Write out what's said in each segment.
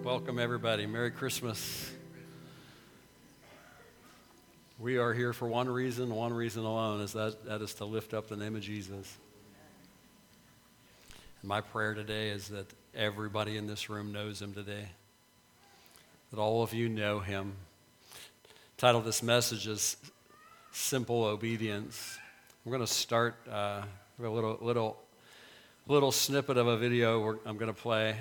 Welcome, everybody. Merry Christmas. We are here for one reason alone, that is to lift up the name of Jesus. And my prayer today is that everybody in this room knows him today, that all of you know him. The title of this message is Simple Obedience. We're going to start with a little snippet of a video I'm going to play.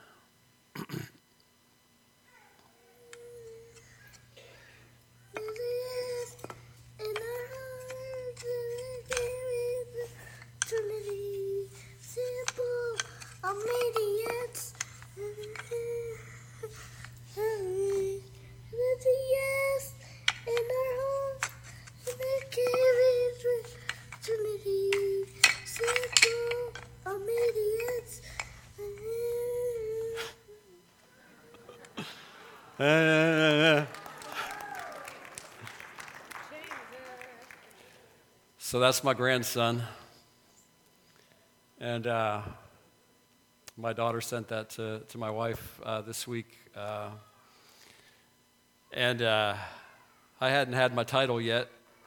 So that's my grandson, and my daughter sent that to my wife this week, and I hadn't had my title yet.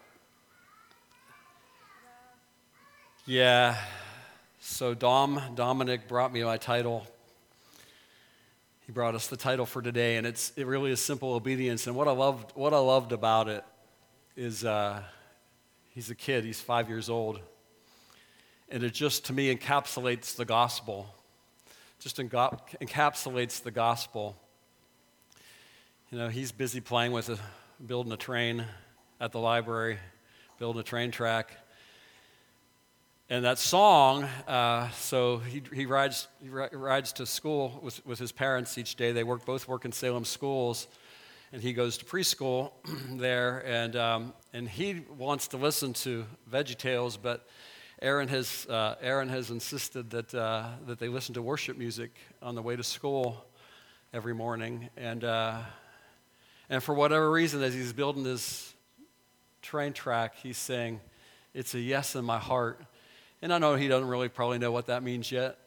Yeah, so Dominic brought me my title. He brought us the title for today, and it really is Simple Obedience. And what I loved about it is he's a kid. He's 5 years old, and it just to me encapsulates the gospel. Encapsulates the gospel. You know, he's busy playing with building a train at the library, building a train track. And that song, so he rides to school with his parents each day. They both work in Salem schools, and he goes to preschool there. And he wants to listen to VeggieTales, but Aaron has insisted that they listen to worship music on the way to school every morning. And for whatever reason, as he's building his train track, he's saying, "It's a yes in my heart." And I know he doesn't really probably know what that means yet.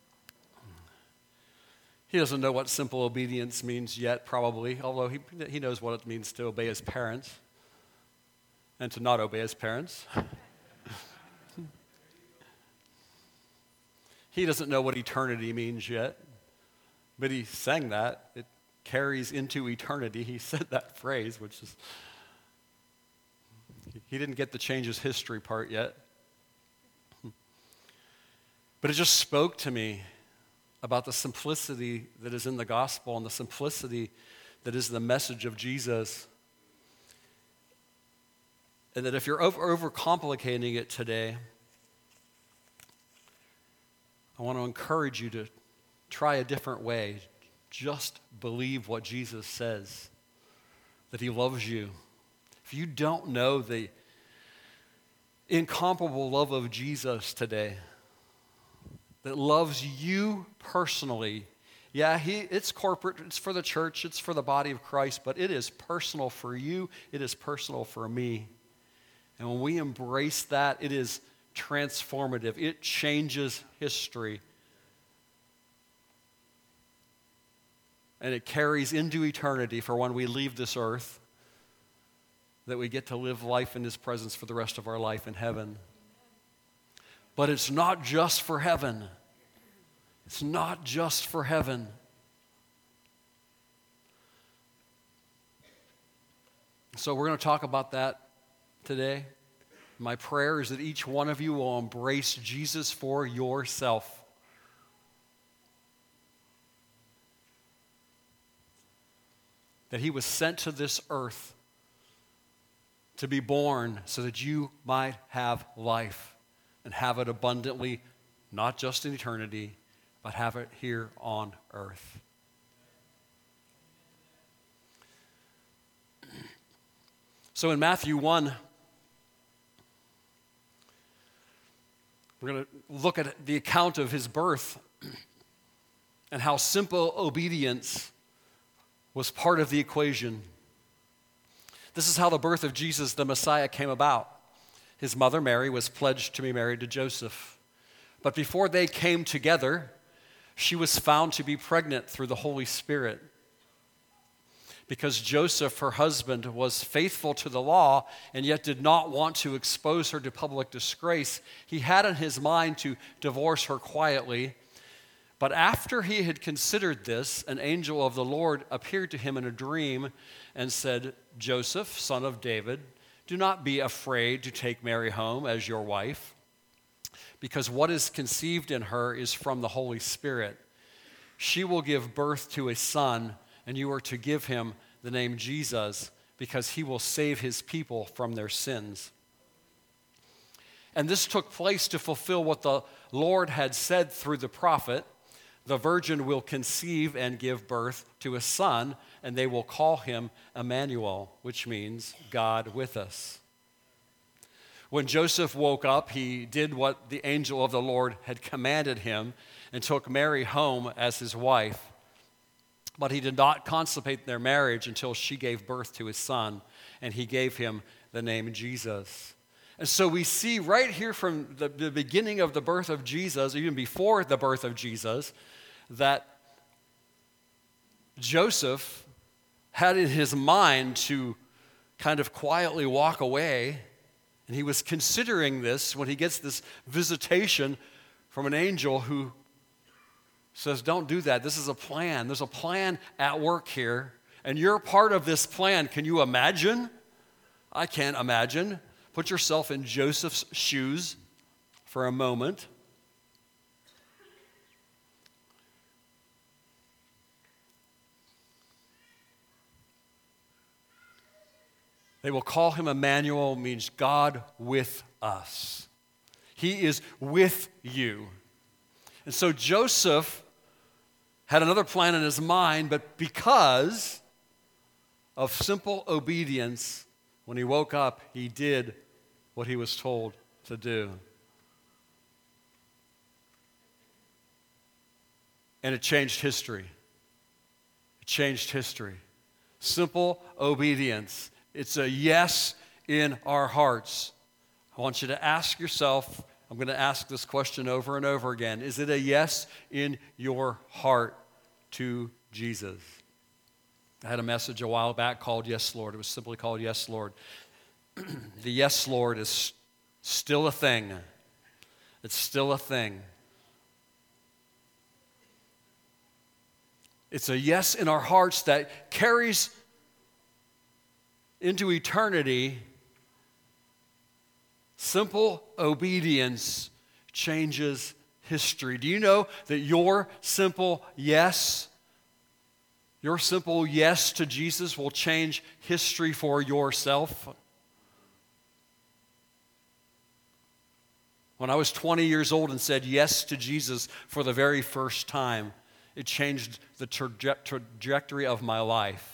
He doesn't know what simple obedience means yet, probably, although he knows what it means to obey his parents and to not obey his parents. He doesn't know what eternity means yet, but he sang that. It carries into eternity. He said that phrase, which is, he didn't get the changes history part yet. But it just spoke to me about the simplicity that is in the gospel and the simplicity that is the message of Jesus. And that if you're overcomplicating it today, I want to encourage you to try a different way. Just believe what Jesus says, that he loves you. If you don't know the incomparable love of Jesus today, that loves you personally. Yeah, it's corporate, it's for the church, it's for the body of Christ, but it is personal for you, it is personal for me. And when we embrace that, it is transformative. It changes history. And it carries into eternity for when we leave this earth, that we get to live life in his presence for the rest of our life in heaven. But it's not just for heaven. It's not just for heaven. So we're going to talk about that today. My prayer is that each one of you will embrace Jesus for yourself. That he was sent to this earth to be born so that you might have life. And have it abundantly, not just in eternity, but have it here on earth. So in Matthew 1, we're going to look at the account of his birth and how simple obedience was part of the equation. This is how the birth of Jesus, the Messiah, came about. His mother, Mary, was pledged to be married to Joseph. But before they came together, She was found to be pregnant through the Holy Spirit. Because Joseph, her husband, was faithful to the law and yet did not want to expose her to public disgrace, he had in his mind to divorce her quietly. But after he had considered this, an angel of the Lord appeared to him in a dream and said, "Joseph, son of David, do not be afraid to take Mary home as your wife, because what is conceived in her is from the Holy Spirit. She will give birth to a son, and you are to give him the name Jesus, because he will save his people from their sins." And this took place to fulfill what the Lord had said through the prophet, "The virgin will conceive and give birth to a son, and they will call him Emmanuel," which means God with us. When Joseph woke up, he did what the angel of the Lord had commanded him and took Mary home as his wife. But he did not consummate their marriage until she gave birth to his son, and he gave him the name Jesus. And so we see right here from the beginning of the birth of Jesus, even before the birth of Jesus, that Joseph had in his mind to kind of quietly walk away, and he was considering this when he gets this visitation from an angel who says, "Don't do that. This is a plan. There's a plan at work here, and you're part of this plan." Can you imagine? I can't imagine. Put yourself in Joseph's shoes for a moment. They will call him Emmanuel, means God with us. He is with you. And so Joseph had another plan in his mind, but because of simple obedience, when he woke up, he did what he was told to do. And it changed history. It changed history. Simple obedience. It's a yes in our hearts. I want you to ask yourself, I'm going to ask this question over and over again. Is it a yes in your heart to Jesus? I had a message a while back called Yes, Lord. It was simply called Yes, Lord. The Yes, Lord is still a thing. It's still a thing. It's a yes in our hearts that carries into eternity. Simple obedience changes history. Do you know that your simple yes to Jesus will change history for yourself? When I was 20 years old and said yes to Jesus for the very first time, it changed the trajectory of my life.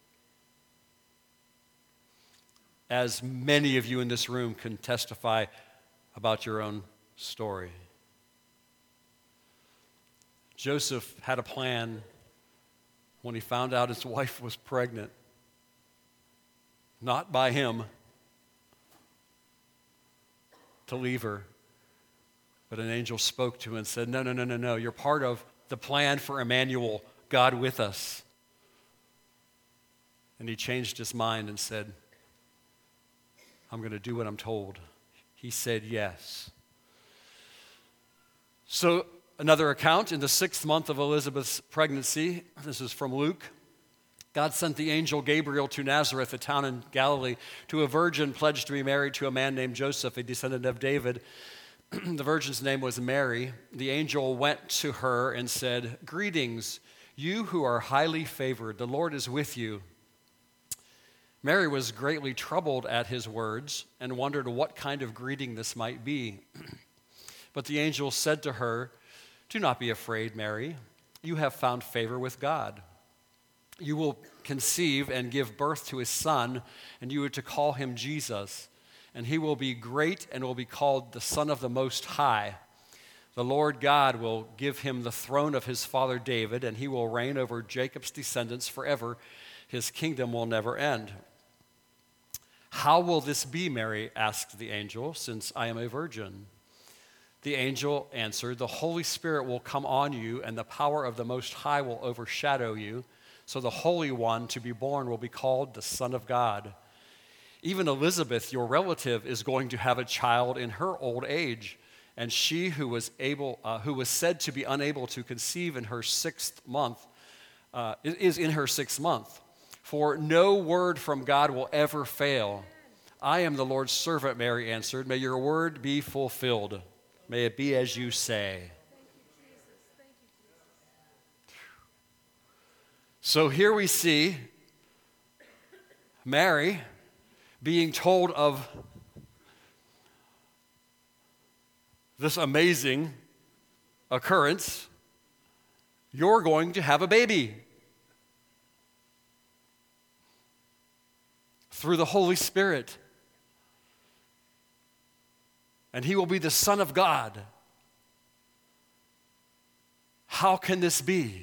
As many of you in this room can testify about your own story. Joseph had a plan when he found out his wife was pregnant. Not by him to leave her, but an angel spoke to him and said, No, you're part of the plan for Emmanuel, God with us. And he changed his mind and said, I'm going to do what I'm told. He said yes. So another account, in the 6th month of Elizabeth's pregnancy, this is from Luke, God sent the angel Gabriel to Nazareth, a town in Galilee, to a virgin pledged to be married to a man named Joseph, a descendant of David. The virgin's name was Mary. The angel went to her and said, "Greetings, you who are highly favored. The Lord is with you." Mary was greatly troubled at his words and wondered what kind of greeting this might be. But the angel said to her, "Do not be afraid, Mary. You have found favor with God. You will conceive and give birth to a son, and you are to call him Jesus. And he will be great and will be called the Son of the Most High. The Lord God will give him the throne of his father David, and he will reign over Jacob's descendants forever. His kingdom will never end." "How will this be," Mary asked the angel, "since I am a virgin?" The angel answered, "The Holy Spirit will come on you, and the power of the Most High will overshadow you. So the Holy One to be born will be called the Son of God. Even Elizabeth, your relative, is going to have a child in her old age, and she who was said to be unable to conceive in her 6th month is in her 6th month. For no word from God will ever fail. I am the Lord's servant," Mary answered. "May your word be fulfilled. May it be as you say." So here we see Mary being told of this amazing occurrence. You're going to have a baby through the Holy Spirit, and he will be the Son of God. How can this be?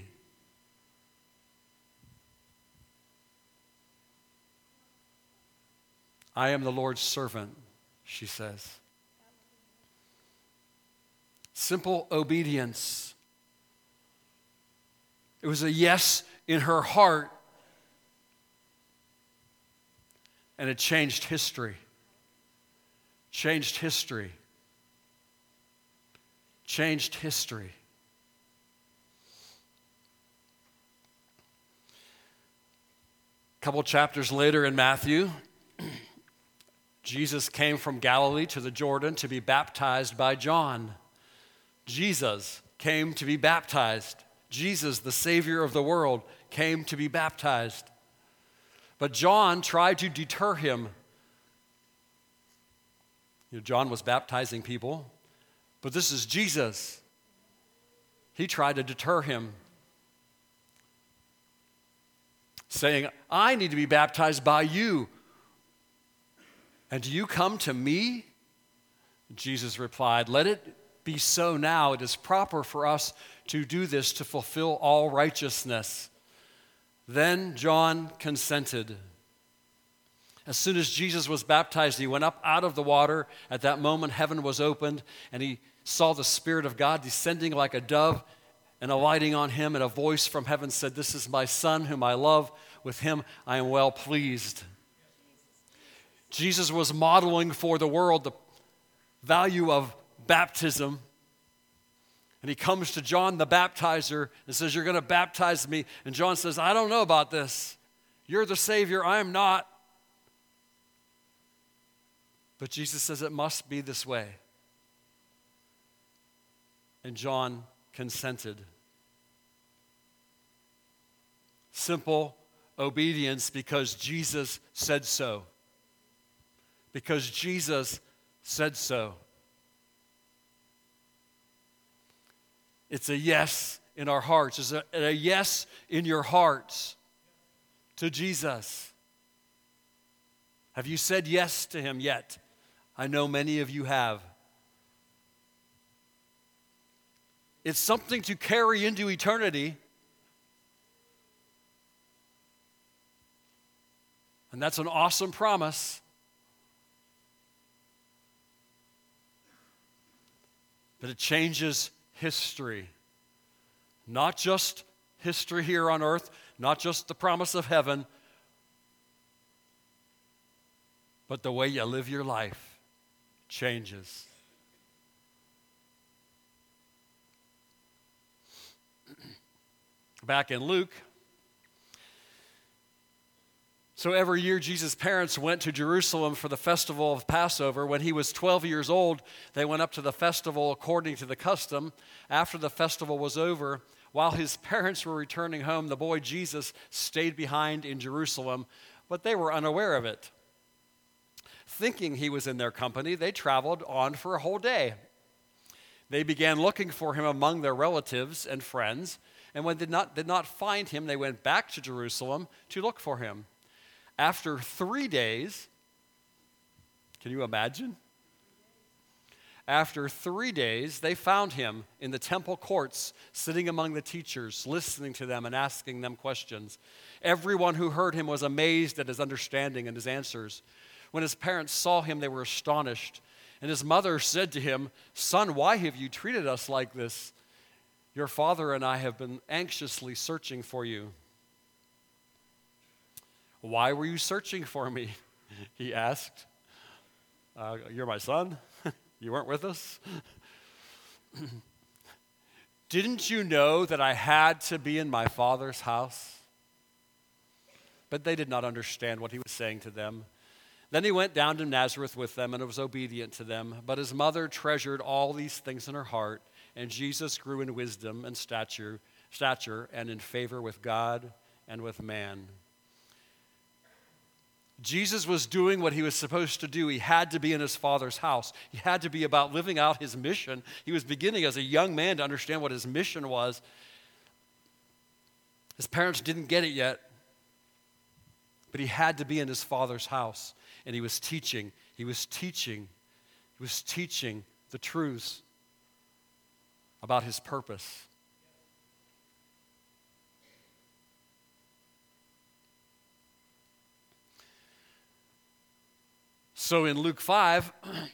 "I am the Lord's servant," she says. Simple obedience. It was a yes in her heart, and it changed history. Changed history. Changed history. A couple chapters later in Matthew, Jesus came from Galilee to the Jordan to be baptized by John. Jesus came to be baptized. Jesus, the Savior of the world, came to be baptized. But John tried to deter him. John was baptizing people, but this is Jesus. He tried to deter him, saying, "I need to be baptized by you, and do you come to me?" Jesus replied, "Let it be so now. It is proper for us to do this to fulfill all righteousness." Then John consented. As soon as Jesus was baptized, he went up out of the water. At that moment, heaven was opened, and he saw the Spirit of God descending like a dove and alighting on him, and a voice from heaven said, "This is my Son whom I love. With him I am well pleased." Jesus was modeling for the world the value of baptism. And he comes to John the baptizer and says, "You're going to baptize me." And John says, "I don't know about this. You're the Savior. I am not." But Jesus says it must be this way. And John consented. Simple obedience because Jesus said so. Because Jesus said so. It's a yes in our hearts. It's a yes in your hearts to Jesus. Have you said yes to him yet? I know many of you have. It's something to carry into eternity. And that's an awesome promise. But it changes history. Not just history here on earth, not just the promise of heaven, but the way you live your life changes. Back in Luke, so every year Jesus' parents went to Jerusalem for the festival of Passover. When he was 12 years old, they went up to the festival according to the custom. After the festival was over, while his parents were returning home, the boy Jesus stayed behind in Jerusalem, but they were unaware of it. Thinking he was in their company, they traveled on for a whole day. They began looking for him among their relatives and friends, and when they did not find him, they went back to Jerusalem to look for him. After 3 days, can you imagine? After 3 days, they found him in the temple courts, sitting among the teachers, listening to them and asking them questions. Everyone who heard him was amazed at his understanding and his answers. When his parents saw him, they were astonished. And his mother said to him, "Son, why have you treated us like this? Your father and I have been anxiously searching for you." "Why were you searching for me?" he asked. "You're my son? You weren't with us?" "Didn't you know that I had to be in my father's house?" But they did not understand what he was saying to them. Then he went down to Nazareth with them and was obedient to them. But his mother treasured all these things in her heart, and Jesus grew in wisdom and stature and in favor with God and with man. Jesus was doing what he was supposed to do. He had to be in his Father's house. He had to be about living out his mission. He was beginning as a young man to understand what his mission was. His parents didn't get it yet, but he had to be in his Father's house. And he was teaching the truths about his purpose. So in Luke 5,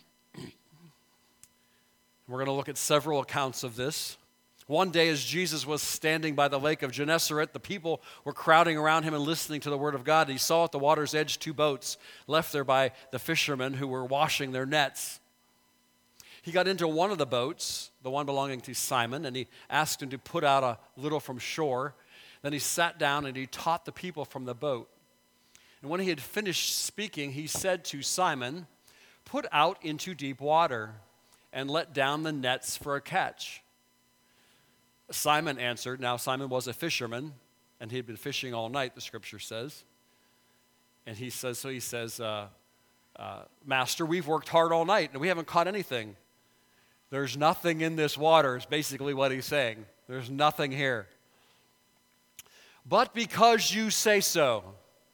we're going to look at several accounts of this. One day as Jesus was standing by the lake of Gennesaret, the people were crowding around him and listening to the word of God. He saw at the water's edge 2 boats left there by the fishermen who were washing their nets. He got into one of the boats, the one belonging to Simon, and he asked him to put out a little from shore. Then he sat down and he taught the people from the boat. And when he had finished speaking, he said to Simon, "Put out into deep water and let down the nets for a catch." Simon answered. Now Simon was a fisherman, and he had been fishing all night, the scripture says. And he says, "Master, we've worked hard all night, and we haven't caught anything." There's nothing in this water is basically what he's saying. There's nothing here. "But because you say so,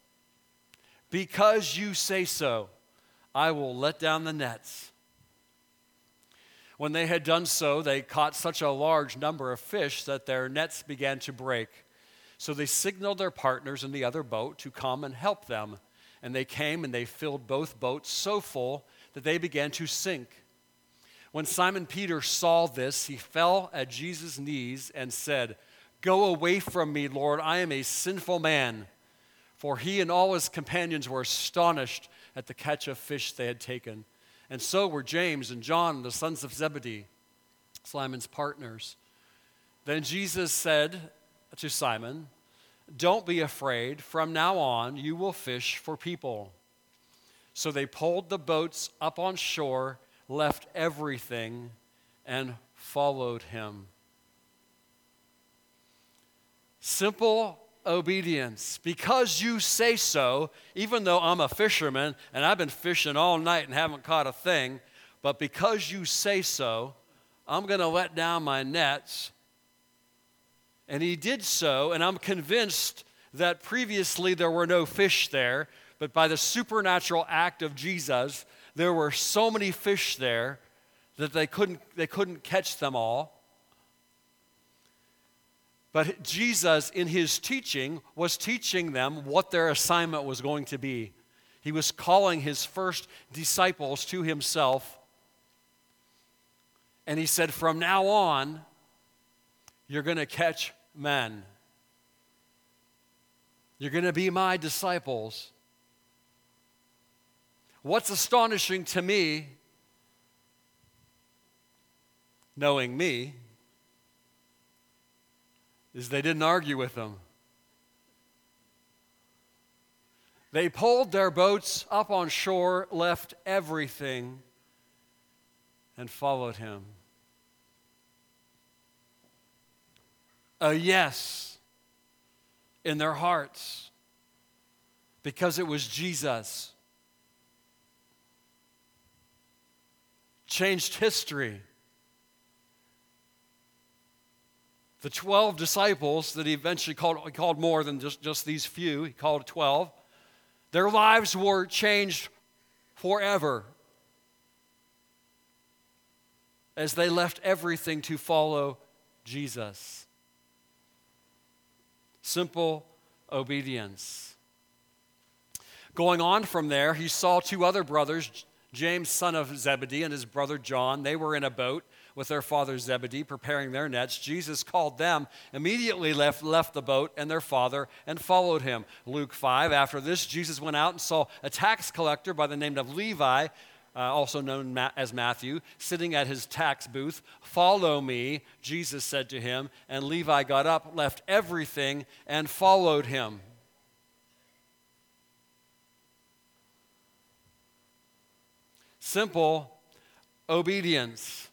I will let down the nets." When they had done so, they caught such a large number of fish that their nets began to break. So they signaled their partners in the other boat to come and help them. And they came and they filled both boats so full that they began to sink. When Simon Peter saw this, he fell at Jesus' knees and said, "Go away from me, Lord, I am a sinful man." For he and all his companions were astonished at the catch of fish they had taken. And so were James and John, the sons of Zebedee, Simon's partners. Then Jesus said to Simon, "Don't be afraid. From now on, you will fish for people." So they pulled the boats up on shore, left everything, and followed him. Simple obedience. Because you say so, even though I'm a fisherman and I've been fishing all night and haven't caught a thing, but because you say so, I'm going to let down my nets. And he did so, and I'm convinced that previously there were no fish there, but by the supernatural act of Jesus, there were so many fish there that they couldn't catch them all. But Jesus, in his teaching, was teaching them what their assignment was going to be. He was calling his first disciples to himself. And he said, "From now on, you're going to catch men. You're going to be my disciples." What's astonishing to me, knowing me, is they didn't argue with him. They pulled their boats up on shore, left everything, and followed him. A yes in their hearts because it was Jesus. Changed history. The 12 disciples that he eventually called more than just these few, he called 12, their lives were changed forever as they left everything to follow Jesus. Simple obedience. Going on from there, he saw 2 other brothers, James, son of Zebedee, and his brother John, they were in a boat with their father Zebedee, preparing their nets. Jesus called them, immediately left the boat and their father, and followed him. Luke 5, after this, Jesus went out and saw a tax collector by the name of Levi, also known as Matthew, sitting at his tax booth. "Follow me," Jesus said to him, and Levi got up, left everything, and followed him. Simple obedience.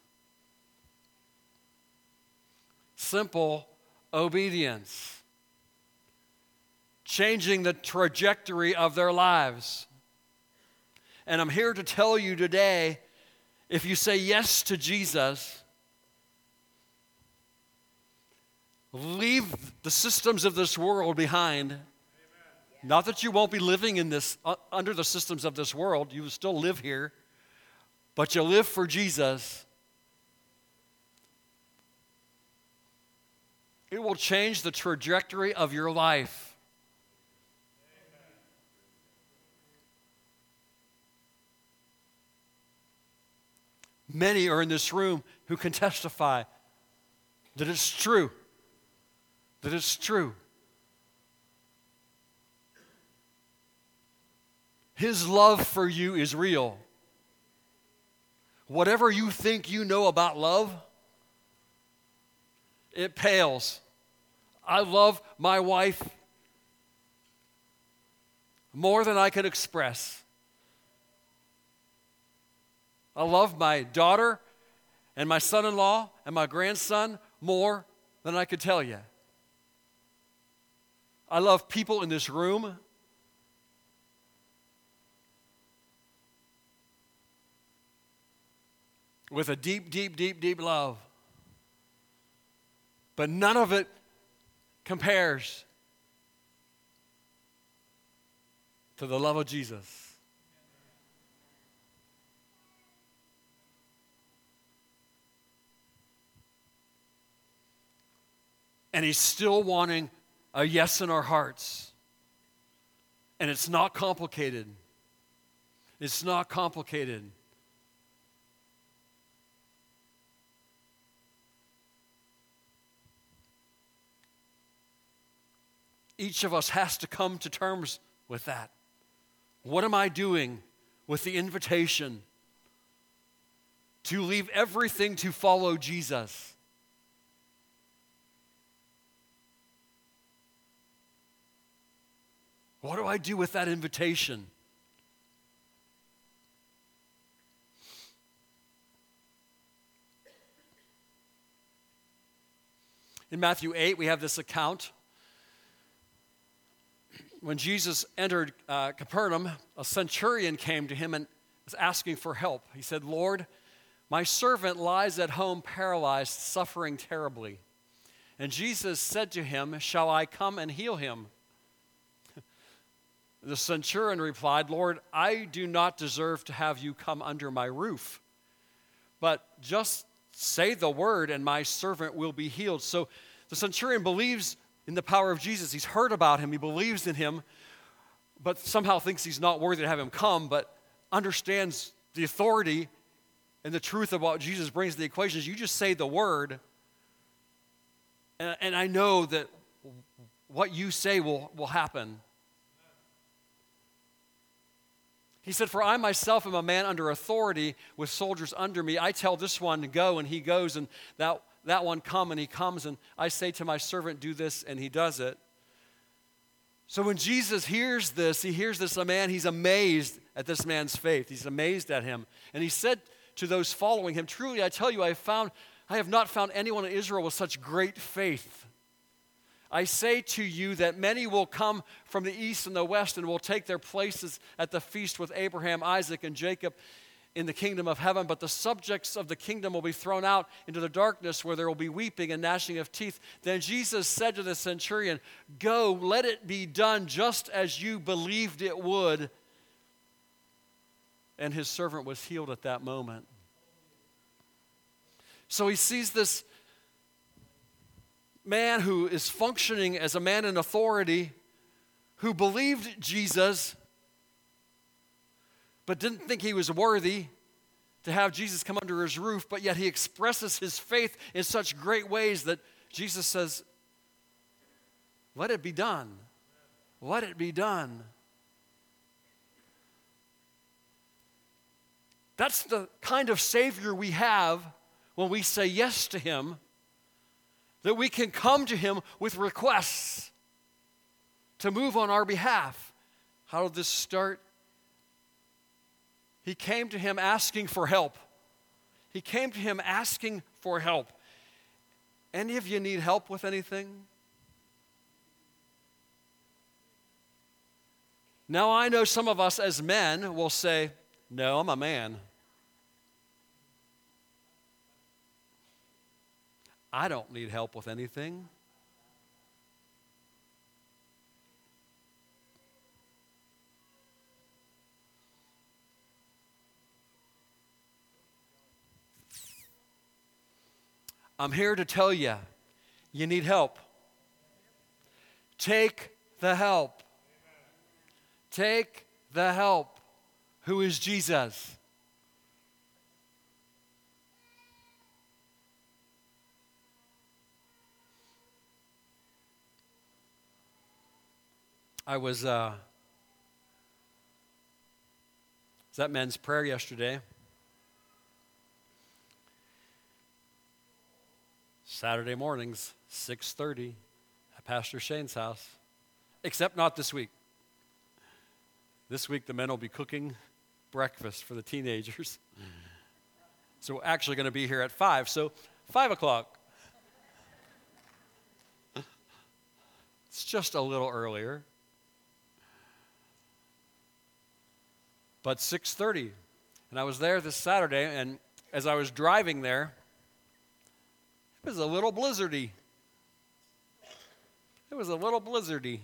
Simple obedience. Changing the trajectory of their lives. And I'm here to tell you today, if you say yes to Jesus, leave the systems of this world behind. Amen. Not that you won't be living in this under the systems of this world. You will still live here. But you live for Jesus. It will change the trajectory of your life. Many are in this room who can testify that it's true. That it's true. His love for you is real. Whatever you think you know about love, it pales. I love my wife more than I could express. I love my daughter and my son-in-law and my grandson more than I could tell you. I love people in this room. With a deep, deep, deep, deep love. But none of it compares to the love of Jesus. And He's still wanting a yes in our hearts. And it's not complicated. It's not complicated. Each of us has to come to terms with that. What am I doing with the invitation to leave everything to follow Jesus? What do I do with that invitation? In Matthew 8, we have this account. When Jesus entered Capernaum, a centurion came to him and was asking for help. He said, "Lord, my servant lies at home paralyzed, suffering terribly." And Jesus said to him, "Shall I come and heal him?" The centurion replied, "Lord, I do not deserve to have you come under my roof, but just say the word and my servant will be healed." So the centurion believes in the power of Jesus. He's heard about him. He believes in him, but somehow thinks he's not worthy to have him come, but understands the authority and the truth of what Jesus brings to the equation. You just say the word, and I know that what you say will happen. He said, "For I myself am a man under authority with soldiers under me. I tell this one to go, and he goes, and that one come, and he comes, and I say to my servant, do this, and he does it." So when Jesus hears this, a man, he's amazed at this man's faith. He's amazed at him. And he said to those following him, "Truly, I tell you, I have not found anyone in Israel with such great faith. I say to you that many will come from the east and the west and will take their places at the feast with Abraham, Isaac, and Jacob in the kingdom of heaven, but the subjects of the kingdom will be thrown out into the darkness where there will be weeping and gnashing of teeth." Then Jesus said to the centurion, "Go, let it be done just as you believed it would." And his servant was healed at that moment. So he sees this man who is functioning as a man in authority, who believed Jesus, but didn't think he was worthy to have Jesus come under his roof, but yet he expresses his faith in such great ways that Jesus says, let it be done. Let it be done. That's the kind of Savior we have when we say yes to him, that we can come to him with requests to move on our behalf. How did this start? He came to him asking for help. He came to him asking for help. Any of you need help with anything? Now, I know some of us as men will say, no, I'm a man. I don't need help with anything. I'm here to tell you, you need help. Take the help. Take the help. Who is Jesus? I was that men's prayer yesterday. Saturday mornings, 6:30 at Pastor Shane's house. Except not this week. This week the men will be cooking breakfast for the teenagers. So we're actually going to be here at 5. So 5 o'clock. It's just a little earlier. But 6:30. And I was there this Saturday, and as I was driving there, it was a little blizzardy. It was a little blizzardy.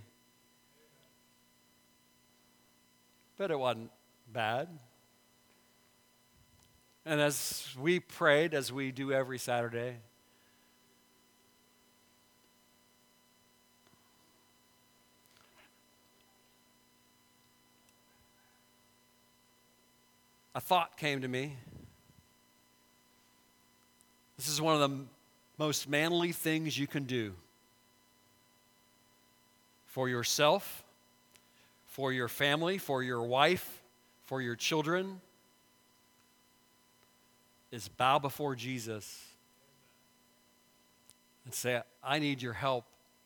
But it wasn't bad. And as we prayed, as we do every Saturday, a thought came to me. This is one of the most manly things you can do for yourself, for your family, for your wife, for your children, is bow before Jesus and say, I need your help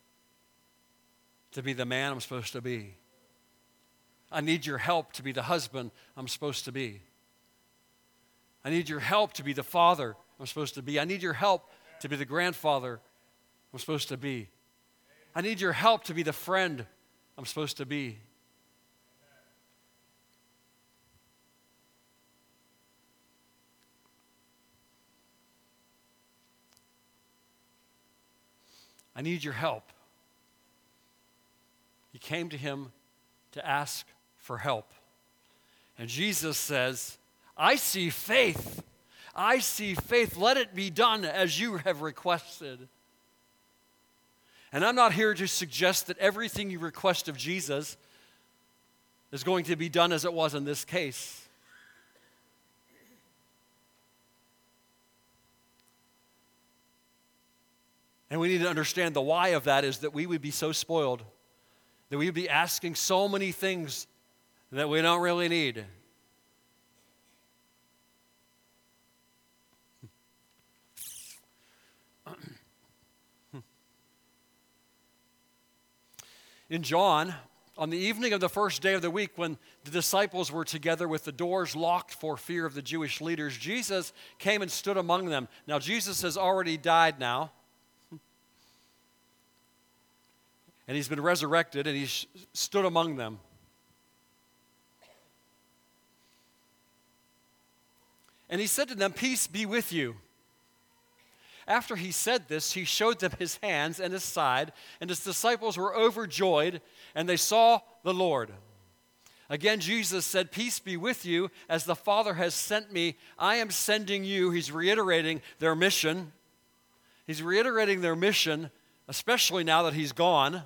to be the man I'm supposed to be. I need your help to be the husband I'm supposed to be. I need your help to be the father I'm supposed to be. I need your help to be the grandfather I'm supposed to be. I need your help to be the friend I'm supposed to be. I need your help. He came to him to ask for help. And Jesus says, I see faith. I see faith. Let it be done as you have requested. And I'm not here to suggest that everything you request of Jesus is going to be done as it was in this case. And we need to understand the why of that is that we would be so spoiled, that we would be asking so many things that we don't really need. In John, on the evening of the first day of the week, when the disciples were together with the doors locked for fear of the Jewish leaders, Jesus came and stood among them. Now, Jesus has already died now. And he's been resurrected, and he stood among them. And he said to them, peace be with you. After he said this, he showed them his hands and his side, and his disciples were overjoyed, and they saw the Lord. Again, Jesus said, peace be with you. As the Father has sent me, I am sending you. He's reiterating their mission. He's reiterating their mission, especially now that he's gone.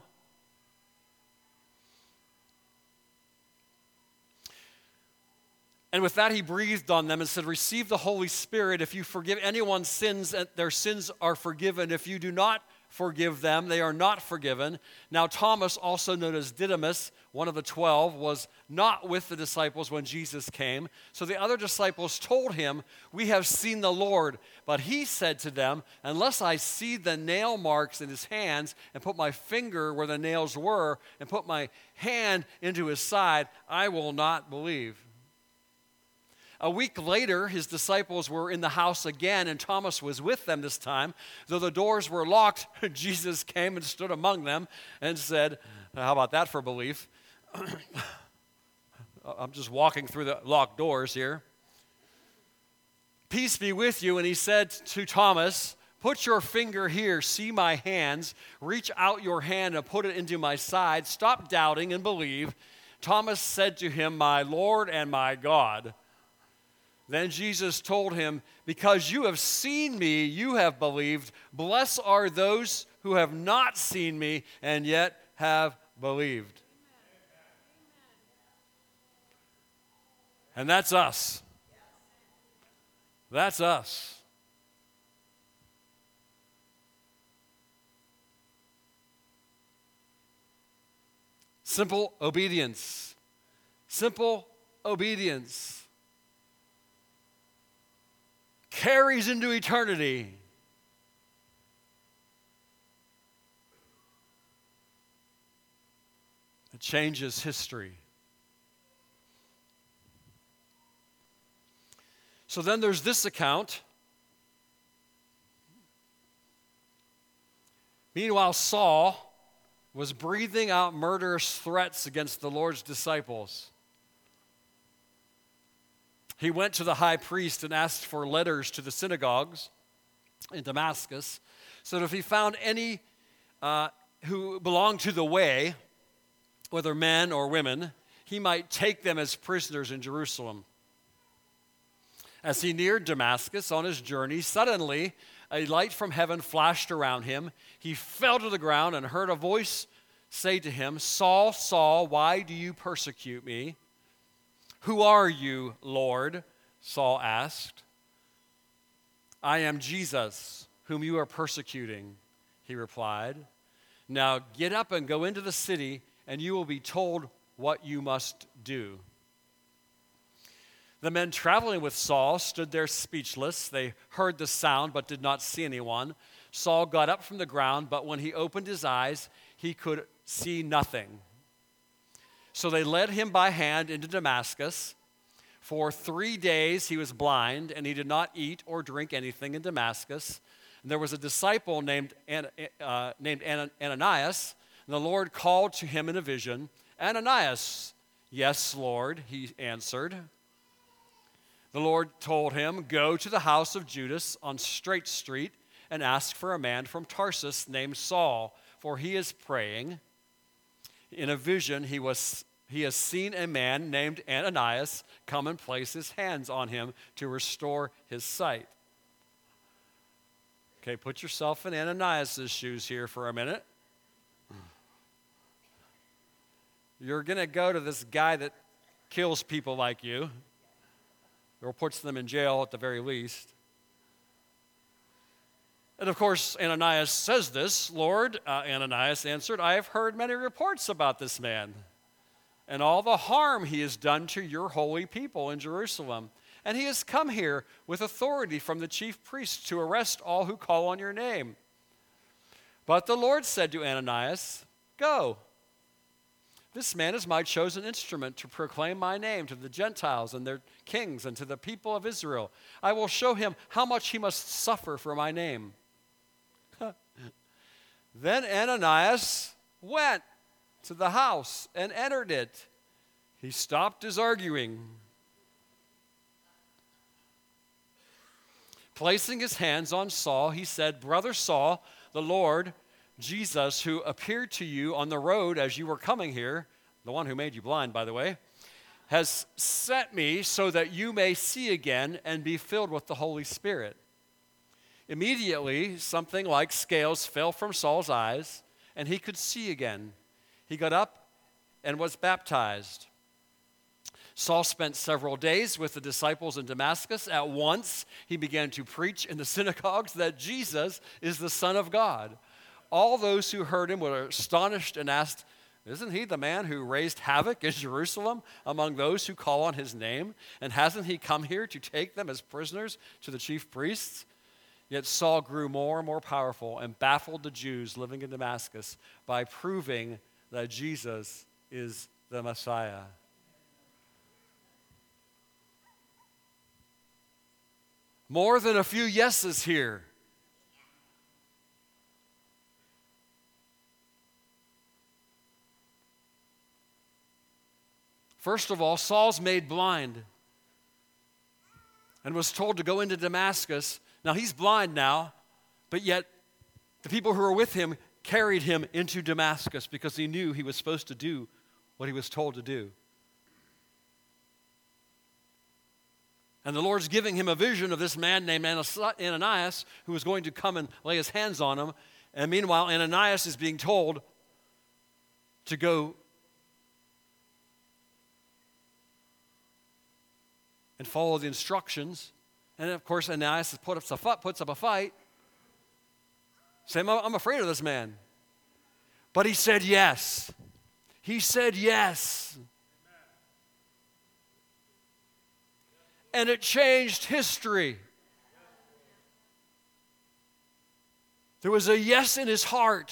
And with that, he breathed on them and said, receive the Holy Spirit. If you forgive anyone's sins, their sins are forgiven. If you do not forgive them, they are not forgiven. Now Thomas, also known as Didymus, one of the 12, was not with the disciples when Jesus came. So the other disciples told him, we have seen the Lord. But he said to them, unless I see the nail marks in his hands and put my finger where the nails were and put my hand into his side, I will not believe. A week later, his disciples were in the house again, and Thomas was with them this time. Though the doors were locked, Jesus came and stood among them and said, how about that for belief? I'm just walking through the locked doors here. Peace be with you. And he said to Thomas, put your finger here, see my hands, reach out your hand and put it into my side. Stop doubting and believe. Thomas said to him, my Lord and my God. Then Jesus told him, because you have seen me, you have believed. Blessed are those who have not seen me and yet have believed. And that's us. That's us. Simple obedience. Simple obedience. Carries into eternity. It changes history. So then there's this account. Meanwhile, Saul was breathing out murderous threats against the Lord's disciples. He went to the high priest and asked for letters to the synagogues in Damascus, so that if he found any who belonged to the way, whether men or women, he might take them as prisoners in Jerusalem. As he neared Damascus on his journey, suddenly a light from heaven flashed around him. He fell to the ground and heard a voice say to him, Saul, Saul, why do you persecute me? Who are you, Lord? Saul asked. I am Jesus, whom you are persecuting, he replied. Now get up and go into the city, and you will be told what you must do. The men traveling with Saul stood there speechless. They heard the sound but did not see anyone. Saul got up from the ground, but when he opened his eyes, he could see nothing. So they led him by hand into Damascus. For 3 days he was blind, and he did not eat or drink anything in Damascus. And there was a disciple named Ananias, and the Lord called to him in a vision, Ananias. Yes, Lord, he answered. The Lord told him, go to the house of Judas on Straight Street and ask for a man from Tarsus named Saul, for he is praying. In a vision, he has seen a man named Ananias come and place his hands on him to restore his sight. Okay, put yourself in Ananias' shoes here for a minute. You're going to go to this guy that kills people like you, or puts them in jail at the very least. And of course, Ananias says this, Lord, Ananias answered, I have heard many reports about this man and all the harm he has done to your holy people in Jerusalem. And he has come here with authority from the chief priests to arrest all who call on your name. But the Lord said to Ananias, go. This man is my chosen instrument to proclaim my name to the Gentiles and their kings and to the people of Israel. I will show him how much he must suffer for my name. Then Ananias went to the house and entered it. He stopped his arguing. Placing his hands on Saul, he said, Brother Saul, the Lord Jesus, who appeared to you on the road as you were coming here, the one who made you blind, by the way, has sent me so that you may see again and be filled with the Holy Spirit. Immediately, something like scales fell from Saul's eyes, and he could see again. He got up and was baptized. Saul spent several days with the disciples in Damascus. At once, he began to preach in the synagogues that Jesus is the Son of God. All those who heard him were astonished and asked, "Isn't he the man who raised havoc in Jerusalem among those who call on his name? And hasn't he come here to take them as prisoners to the chief priests?" Yet Saul grew more and more powerful and baffled the Jews living in Damascus by proving that Jesus is the Messiah. More than a few yeses here. First of all, Saul's made blind and was told to go into Damascus. Now he's blind now, but yet the people who were with him carried him into Damascus because he knew he was supposed to do what he was told to do. And the Lord's giving him a vision of this man named Ananias who was going to come and lay his hands on him. And meanwhile, Ananias is being told to go and follow the instructions. And of course, Ananias puts up a fight, saying, "I'm afraid of this man." But he said yes. He said yes. And it changed history. There was a yes in his heart.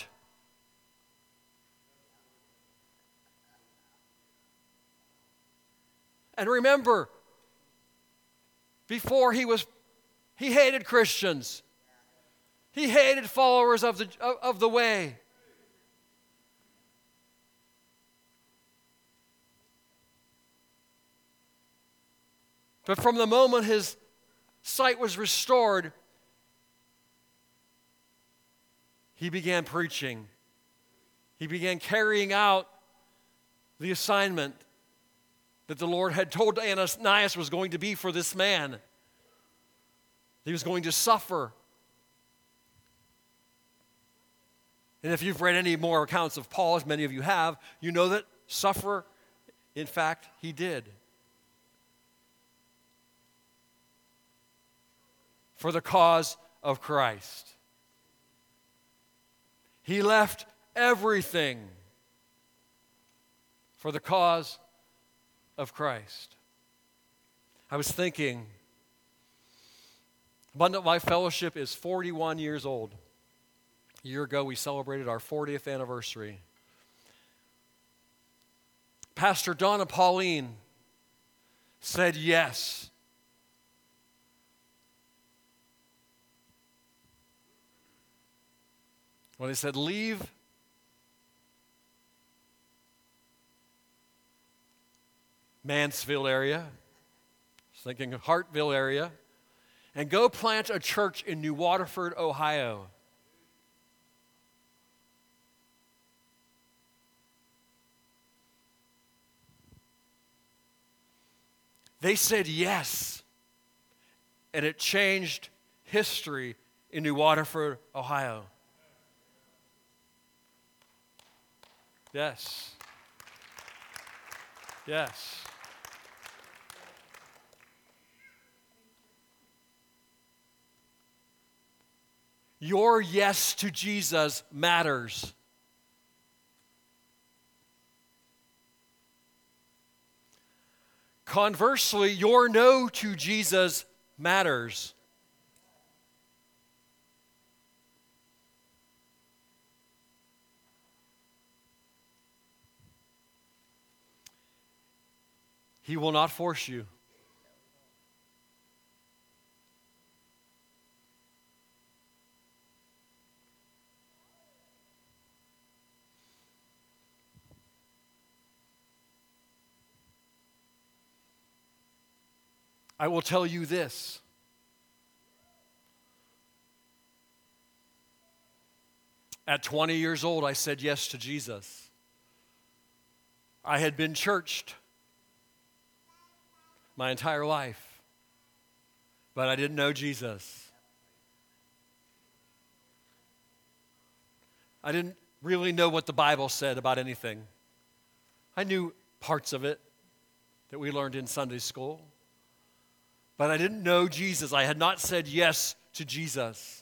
And remember, before he hated Christians. He hated followers of the way. But from the moment his sight was restored, he began preaching. He began carrying out the assignment that the Lord had told Ananias was going to be for this man. He was going to suffer. And if you've read any more accounts of Paul, as many of you have, you know that suffer, in fact, he did. For the cause of Christ. He left everything for the cause of Christ. I was thinking, Abundant Life Fellowship is 41 years old. A year ago, we celebrated our 40th anniversary. Pastor Donna Pauline said yes. When they said, leave Mansfield area, I was thinking of Hartville area, and go plant a church in New Waterford, Ohio. They said yes, and it changed history in New Waterford, Ohio. Yes. Yes. Your yes to Jesus matters. Conversely, your no to Jesus matters. He will not force you. I will tell you this. At 20 years old, I said yes to Jesus. I had been churched my entire life, but I didn't know Jesus. I didn't really know what the Bible said about anything. I knew parts of it. that we learned in Sunday school. But I didn't know Jesus. I had not said yes to Jesus.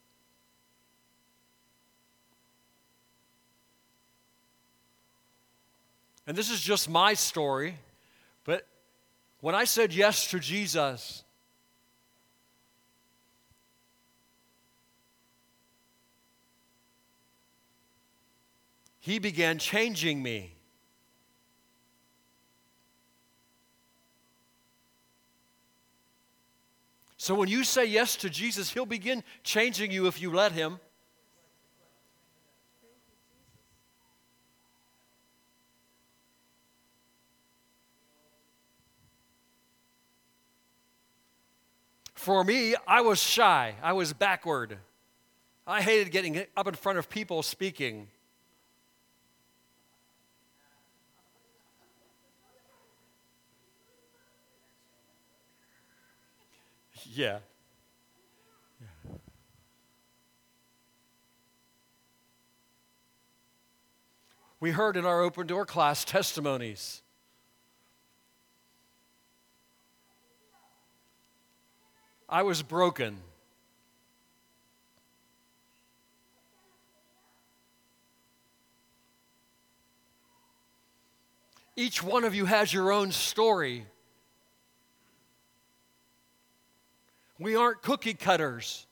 And this is just my story, but when I said yes to Jesus, He began changing me. So when you say yes to Jesus, He'll begin changing you if you let Him. For me, I was shy. I was backward. I hated getting up in front of people speaking. Yeah. We heard in our open door class testimonies. I was broken. Each one of you has your own story. We aren't cookie cutters.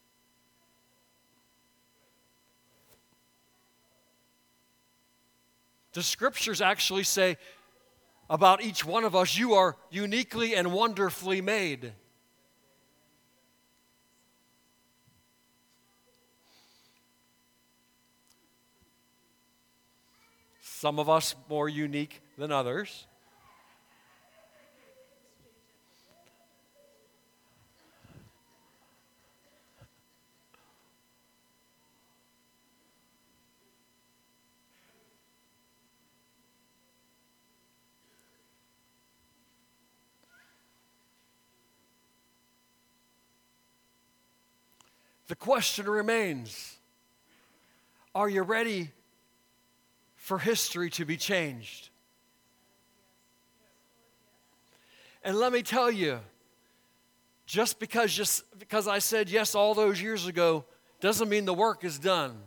The scriptures actually say about each one of us, you are uniquely and wonderfully made. Some of us more unique than others. The question remains, are you ready for history to be changed? And let me tell you, just because I said yes all those years ago doesn't mean the work is done.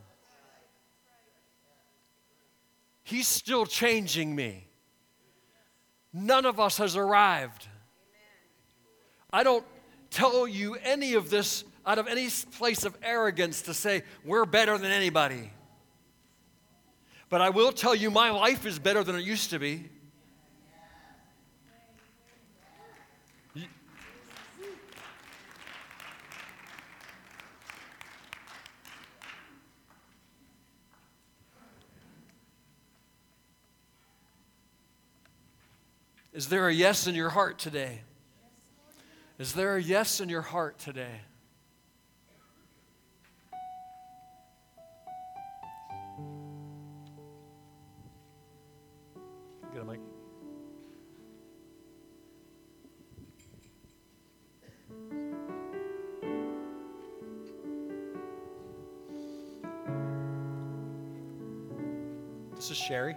He's still changing me. None of us has arrived. I don't tell you any of this out of any place of arrogance to say we're better than anybody. But I will tell you my life is better than it used to be. Is there a yes in your heart today? Is there a yes in your heart today? Get a mic. This is Sherry.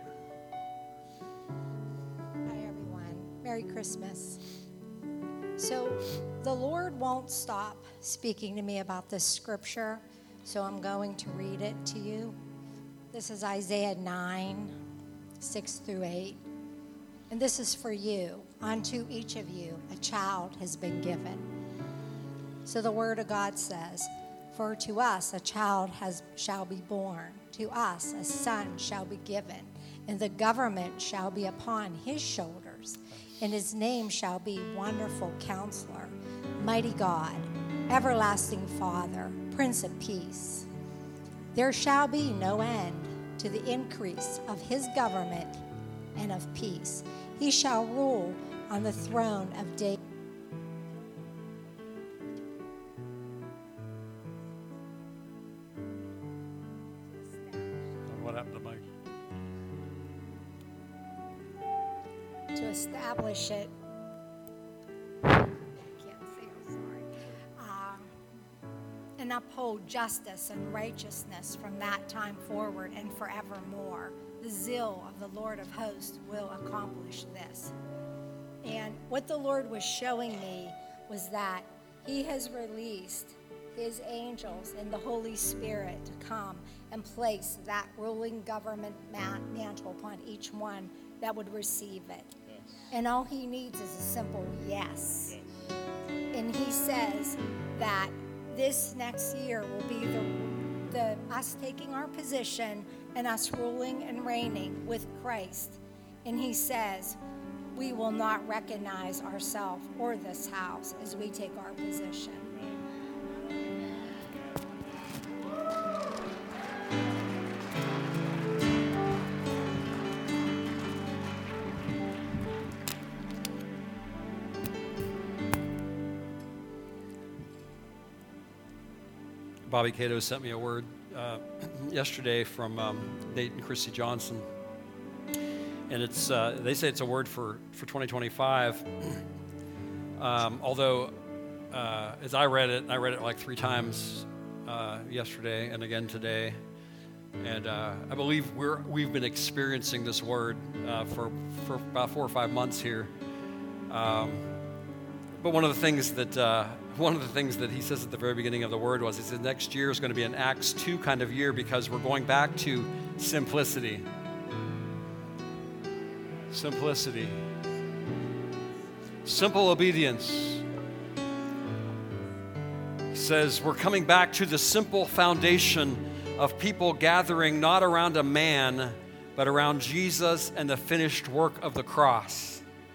Merry Christmas. So the Lord won't stop speaking to me about this scripture, so I'm going to read it to you. This is Isaiah 9, 6 through 8. And this is for you. Unto each of you a child has been given. So the word of God says, for to us a child shall be born, to us a son shall be given, and the government shall be upon his shoulders. And his name shall be Wonderful Counselor, Mighty God, Everlasting Father, Prince of Peace. There shall be no end to the increase of his government and of peace. He shall rule on the throne of David. What happened to Mike? To establish it. I can't see, I'm sorry. And uphold justice and righteousness from that time forward and forevermore. The zeal of the Lord of hosts will accomplish this. And what the Lord was showing me was that he has released his angels and the Holy Spirit to come and place that ruling government mantle upon each one that would receive it. Yes. And all he needs is a simple yes. And he says that this next year will be the us taking our position and us ruling and reigning with Christ. And he says, we will not recognize ourselves or this house as we take our position. Bobby Cato sent me a word yesterday from Nate and Chrissy Johnson. And it's they say it's a word for 2025. Although, as I read it like 3 times yesterday and again today. And I believe we've been experiencing this word for about 4 or 5 months here. But one of the things that he says at the very beginning of the word was, he said next year is going to be an Acts 2 kind of year because we're going back to simplicity. Simplicity. Simple obedience. He says we're coming back to the simple foundation of people gathering not around a man, but around Jesus and the finished work of the cross.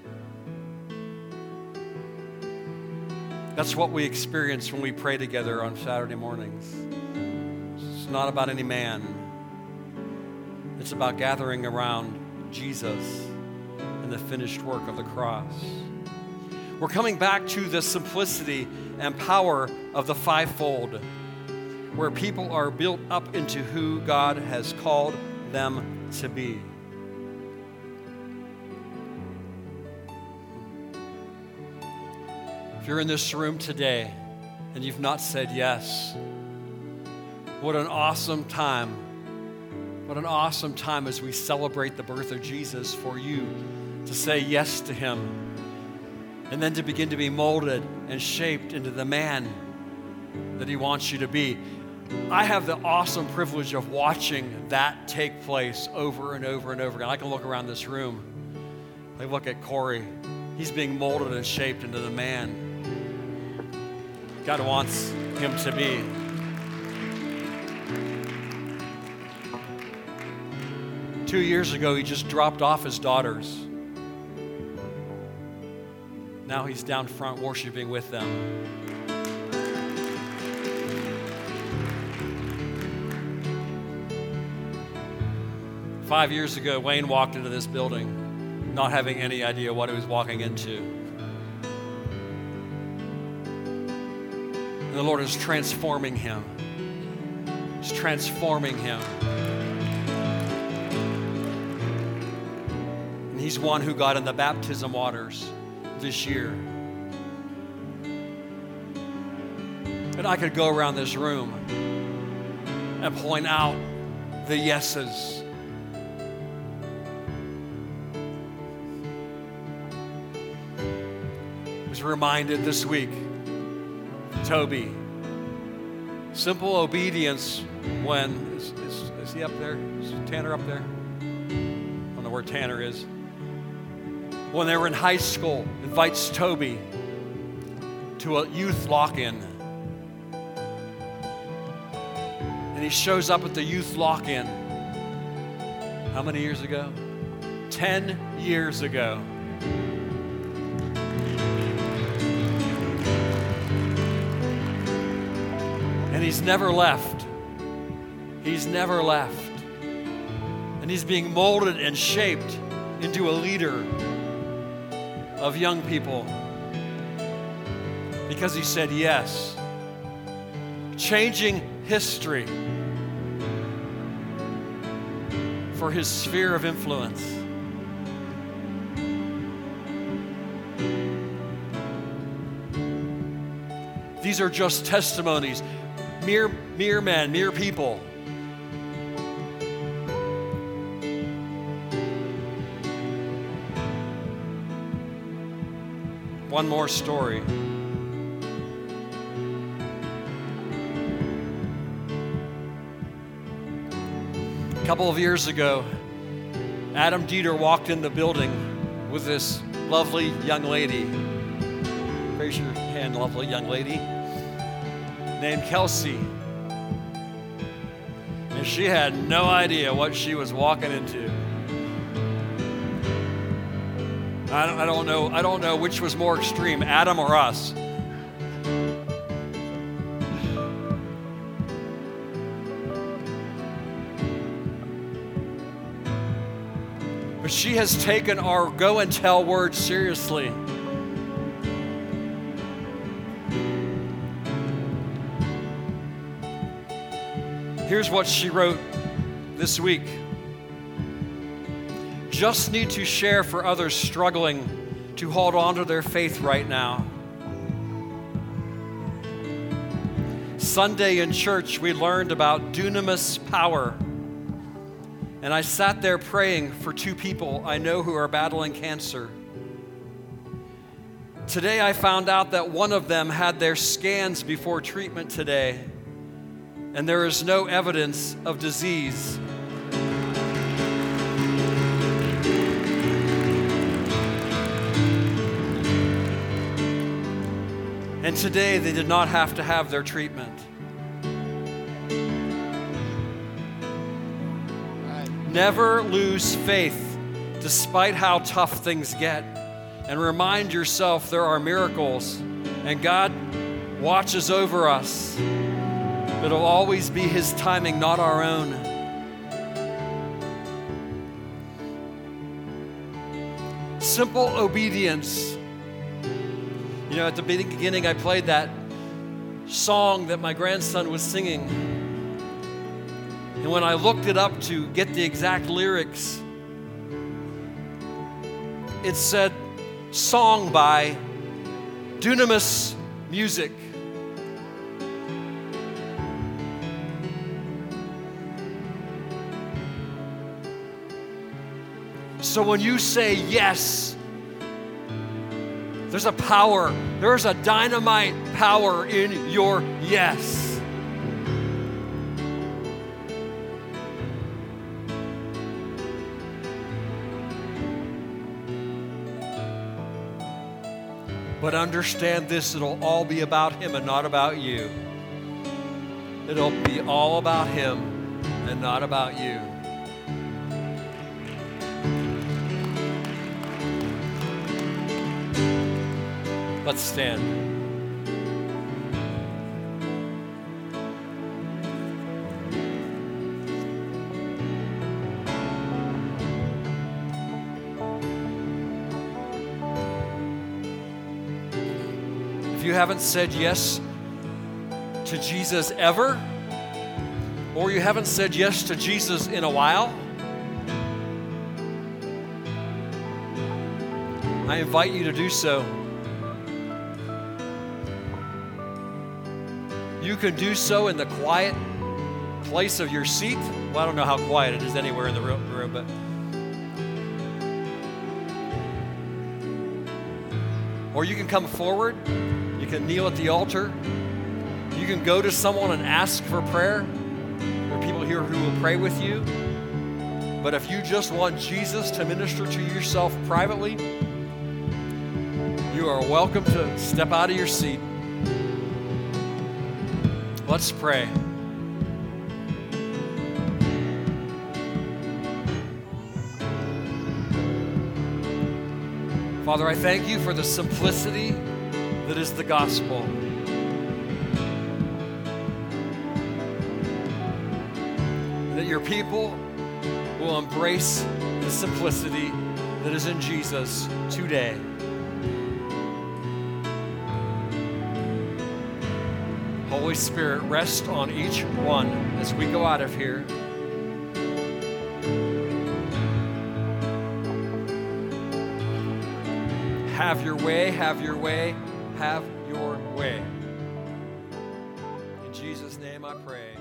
That's what we experience when we pray together on Saturday mornings. It's not about any man. It's about gathering around Jesus and the finished work of the cross. We're coming back to the simplicity and power of the fivefold, where people are built up into who God has called them to be. If you're in this room today and you've not said yes, what an awesome time. What an awesome time as we celebrate the birth of Jesus for you to say yes to him and then to begin to be molded and shaped into the man that he wants you to be. I have the awesome privilege of watching that take place over and over and over again. I can look around this room. I look at Corey. He's being molded and shaped into the man God wants him to be. Two years ago, he just dropped off his daughters. Now he's down front worshiping with them. Five years ago, Wayne walked into this building not having any idea what he was walking into. And the Lord is transforming him. He's transforming him. And he's one who got in the baptism waters this year. And I could go around this room and point out the yeses. I was reminded this week, Toby, simple obedience when, is he up there? Is Tanner up there? I don't know where Tanner is. When they were in high school, invites Toby to a youth lock-in. And he shows up at the youth lock-in. How many years ago? 10 years ago. And he's never left. He's never left. And he's being molded and shaped into a leader of young people because he said yes. Changing history for his sphere of influence. These are just testimonies, mere men, mere people. one more story. A couple of years ago, Adam Dieter walked in the building with this lovely young lady. Raise your hand, lovely young lady, named Kelsey. And she had no idea what she was walking into. I don't know which was more extreme, Adam or us. But she has taken our go and tell word seriously. Here's what she wrote this week. Just need to share for others struggling to hold on to their faith right now. Sunday in church, we learned about dunamis power. And I sat there praying for two people I know who are battling cancer. Today I found out that one of them had their scans before treatment today, and there is no evidence of disease. And today they did not have to have their treatment. Never lose faith despite how tough things get. And remind yourself there are miracles and God watches over us. But it'll always be His timing, not our own. Simple obedience. You know, at the beginning I played that song that my grandson was singing. And when I looked it up to get the exact lyrics, it said, song by Dunamis Music. So when you say yes, there's a power, there's a dynamite power in your yes. But understand this, it'll all be about Him and not about you. It'll be all about Him and not about you. Let's stand. If you haven't said yes to Jesus ever, or you haven't said yes to Jesus in a while, I invite you to do so. You can do so in the quiet place of your seat. Well, I don't know how quiet it is anywhere in the room, but or you can come forward. You can kneel at the altar. You can go to someone and ask for prayer. There are people here who will pray with you. But if you just want Jesus to minister to yourself privately, you are welcome to step out of your seat. Let's pray. Father, I thank you for the simplicity that is the gospel. That your people will embrace the simplicity that is in Jesus today. Holy Spirit, rest on each one as we go out of here. Have your way, have your way, have your way. In Jesus' name I pray.